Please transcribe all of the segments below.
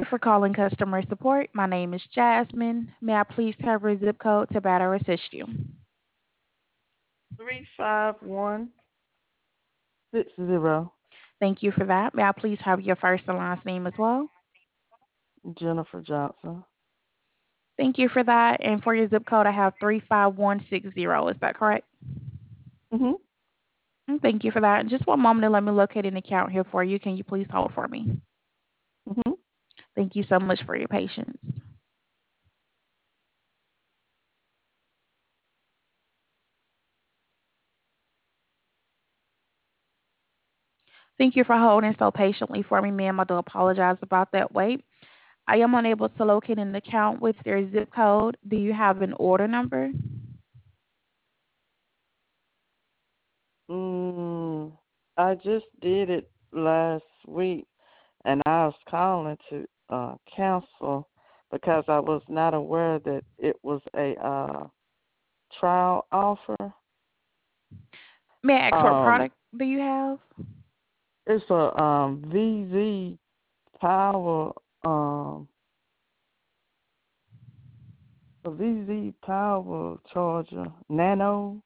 for calling customer support. My name is Jasmine. May I please have your zip code to better assist you? 35160. Thank you for that. May I please have your first and last name as well? Jennifer Johnson. Thank you for that. And for your zip code, I have 35160. Is that correct? Mhm. Thank you for that. Just one moment and let me locate an account here for you. Can you please hold for me? Mhm. Thank you so much for your patience. Thank you for holding so patiently for me, ma'am. I do apologize about that wait. I am unable to locate an account with your zip code. Do you have an order number? I just did it last week, and I was calling to cancel because I was not aware that it was a trial offer. May I ask what Um, product do you have? it's a VZ Power a VZ Power Charger Nano.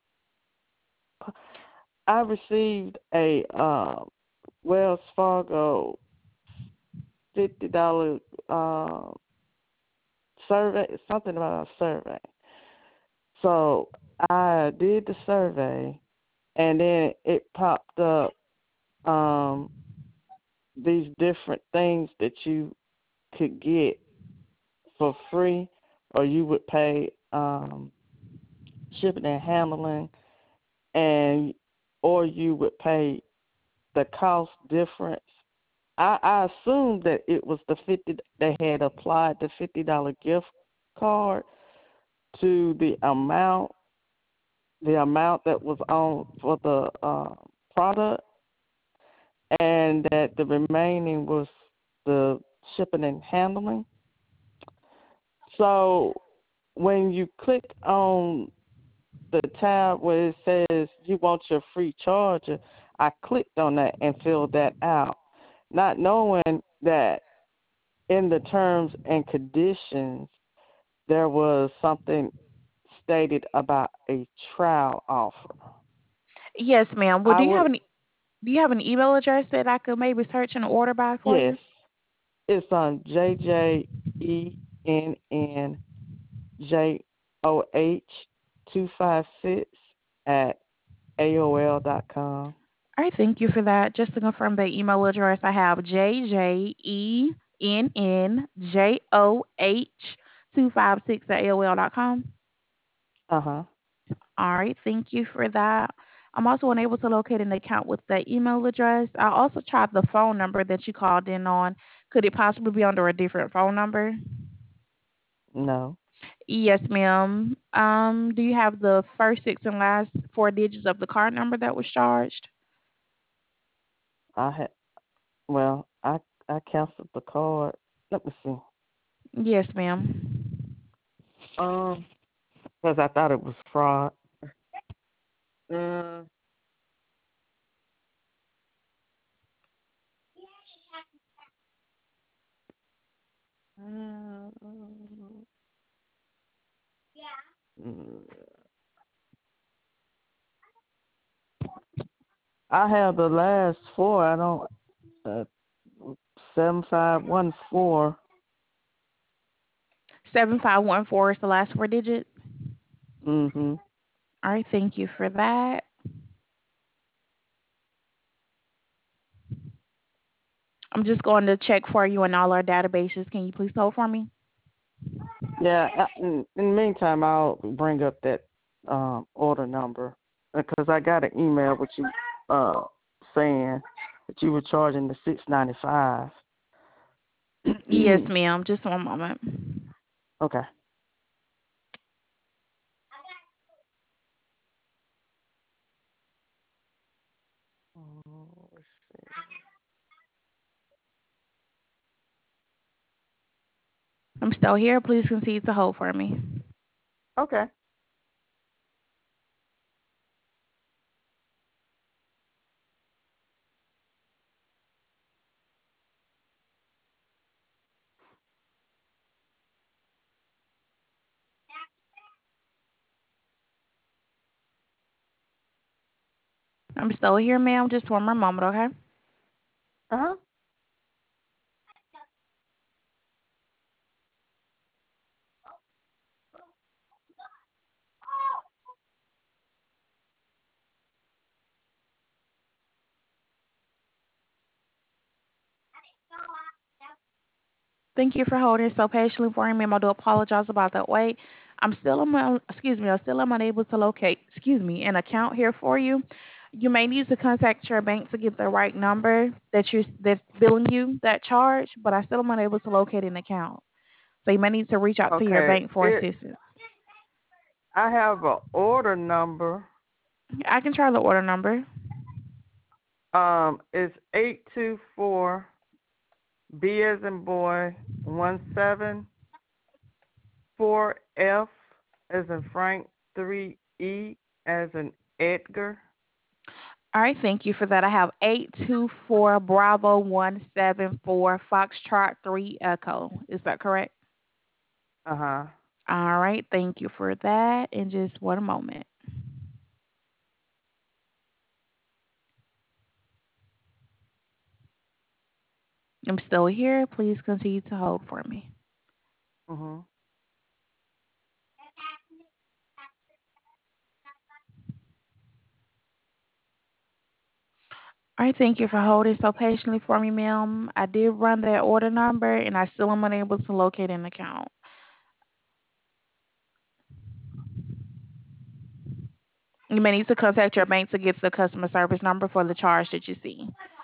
I received a Wells Fargo $50 survey, something about a survey. So I did the survey, and then it popped up um, these different things that you could get for free, or you would pay shipping and handling, and or you would pay the cost difference. I assumed that it was the 50. They had applied the $50 gift card to the amount that was on for the product, and that the remaining was the shipping and handling. So when you click on the tab where it says you want your free charger, I clicked on that and filled that out, not knowing that in the terms and conditions there was something stated about a trial offer. Yes, ma'am. Well, I would do you have an email address that I could maybe search and order by for Yes, you? it's on JJENNJOH256 at AOL.com. All right, thank you for that. Just to confirm the email address, I have JJENNJOH256 at AOL.com. Uh-huh. All right, thank you for that. I'm also unable to locate an account with that email address. I also tried the phone number that you called in on. Could it possibly be under a different phone number? No. Yes, ma'am. Do you have the first six and last four digits of the card number that was charged? I had I canceled the card. Let me see. Yes, ma'am. Um, because I thought it was fraud. Uh, uh, I have the last four. I don't. 7514. 7514 is the last four digits. Mhm. All right, thank you for that. I'm just going to check for you in all our databases. Can you please hold for me? Yeah. In the meantime, I'll bring up that order number because I got an email with you saying that you were charging the $6.95. Yes, ma'am. Just one moment. Okay. Let's see. I'm still here. Please continue to hold for me. Okay. I'm still here, ma'am. Just one more moment, okay? Uh-huh. Thank you for holding so patiently for me, ma'am. I do apologize about that wait. I'm still unable to locate, an account here for you. You may need to contact your bank to get the right number that's billing you that charge, but I still am unable to locate an account. So you may need to reach out to your Okay. bank for assistance. I have a order number. I can try the order number. It's 824 B as in boy 174F as in Frank 3E as in Edgar. All right, thank you for that. I have 824 Bravo 174 Foxtrot 3 Echo. Is that correct? Uh-huh. All right, thank you for that. In just one moment. I'm still here. Please continue to hold for me. Mhm. All right, thank you for holding so patiently for me, ma'am. I did run that order number, and I still am unable to locate an account. You may need to contact your bank to get the customer service number for the charge that you see.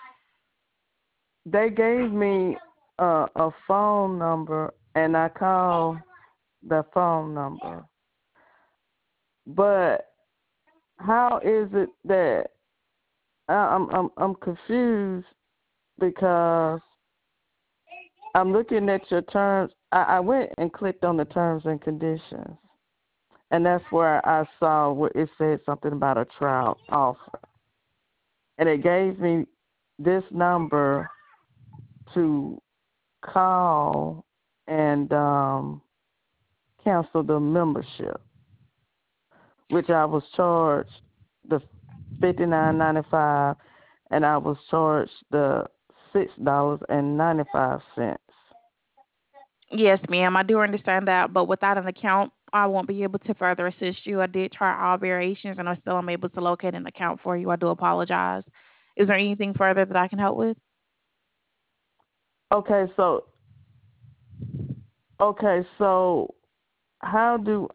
They gave me a phone number and I called the phone number. But how is it that I'm confused because I'm looking at your terms. I went and clicked on the terms and conditions, and that's where I saw where it said something about a trial offer, and it gave me this number to call and cancel the membership, which I was charged the $59.95, and I was charged the $6.95. Yes, ma'am, I do understand that, but without an account, I won't be able to further assist you. I did try all variations, and I still am able to locate an account for you. I do apologize. Is there anything further that I can help with? Okay, so okay, so how do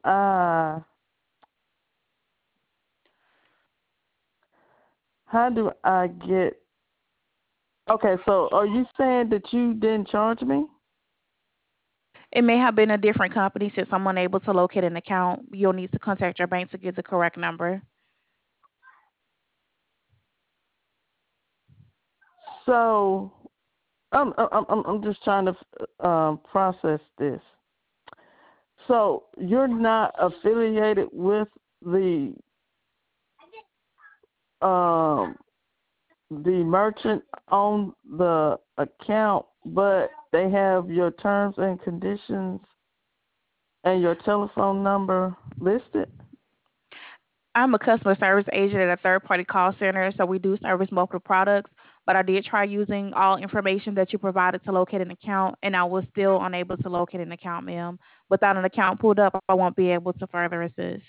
I get? Okay, so are you saying that you didn't charge me? It may have been a different company since I'm unable to locate an account. You'll need to contact your bank to get the correct number. So I'm just trying to process this. So you're not affiliated with the um the merchant on the account, but they have your terms and conditions and your telephone number listed? I'm a customer service agent at a third party call center, so we do service multiple products. But I did try using all information that you provided to locate an account, and I was still unable to locate an account, ma'am. Without an account pulled up, I won't be able to further assist.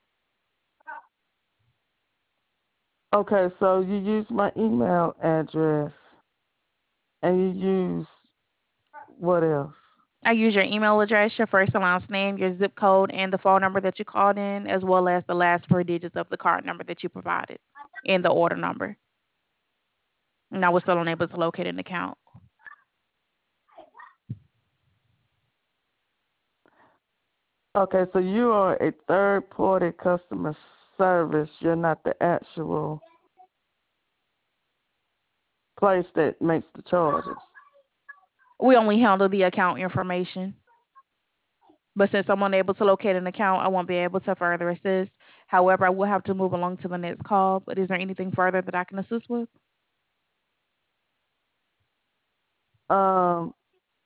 Okay, so you use my email address and you use what else? I use your email address, your first and last name, your zip code, and the phone number that you called in, as well as the last four digits of the card number that you provided and the order number. And I was still unable to locate an account. Okay, so you are a third party customer service. You're not the actual place that makes the charges. We only handle the account information. But since I'm unable to locate an account, I won't be able to further assist. However, I will have to move along to the next call. But is there anything further that I can assist with? Um,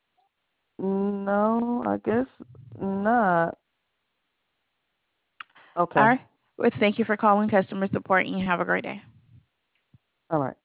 no, I guess not. All Okay. right. Well, thank you for calling customer support and you have a great day. All right.